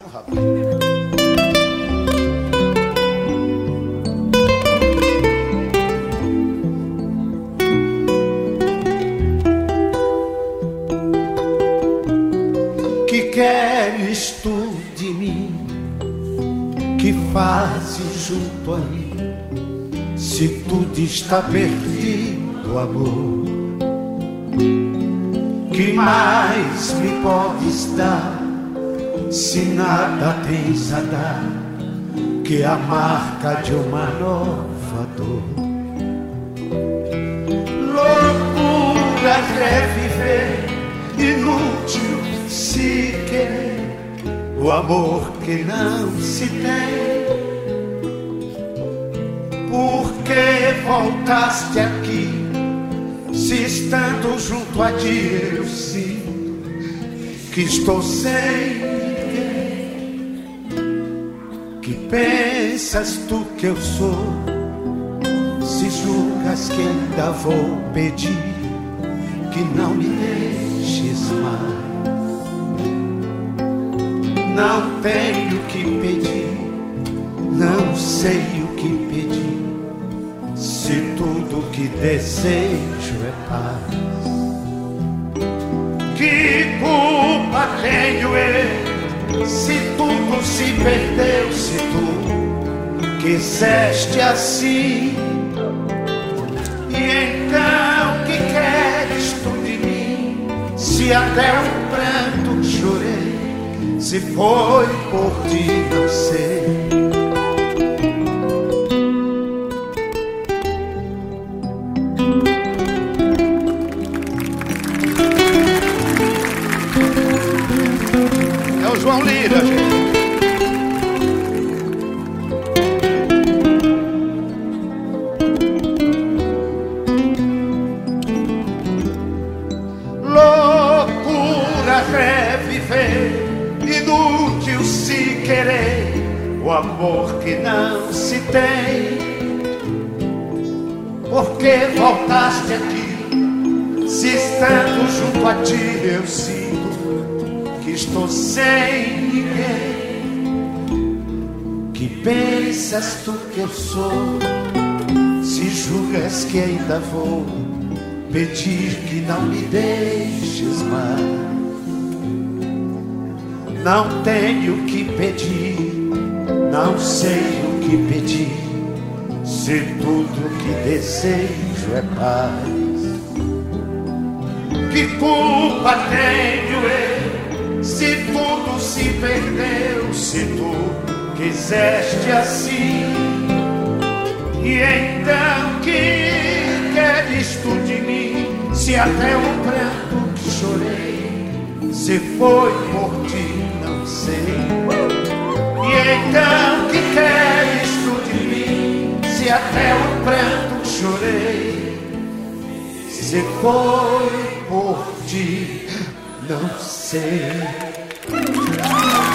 rapaz. Que queres tu de mim? Que fazes junto a mim? Se tudo está perdido, amor, que mais me podes dar? Se nada tens a dar, que a marca de uma nova dor. Loucura é viver, inútil se querer o amor que não se tem. Por que voltaste aqui, se estando junto a ti eu sinto que estou sem ninguém? Que pensas tu que eu sou, se julgas que ainda vou pedir que não me deixes mais? Não tenho que pedir, não sei o que pedir, se tudo que desejo é paz. Que culpa tenho eu, se tudo se perdeu, se tu quiseste assim? E então que queres tu de mim, se até um pranto chorei? Se foi por ti, não sei. É o João Lira, gente. Loucura é viver, inútil se querer o amor que não se tem. Por que voltaste aqui, se estando junto a ti eu sinto que estou sem ninguém? Que pensas tu que eu sou, se julgas que ainda vou pedir que não me deixes mais? Não tenho que pedir, não sei o que pedir, se tudo que desejo é paz. Que culpa tenho eu, se tudo se perdeu, se tu quiseste assim? E então que queres tu de mim, se até o pranto que chorei, se foi por ti, não sei. E então que queres tu de mim, se até o pranto chorei, se foi por ti, não sei.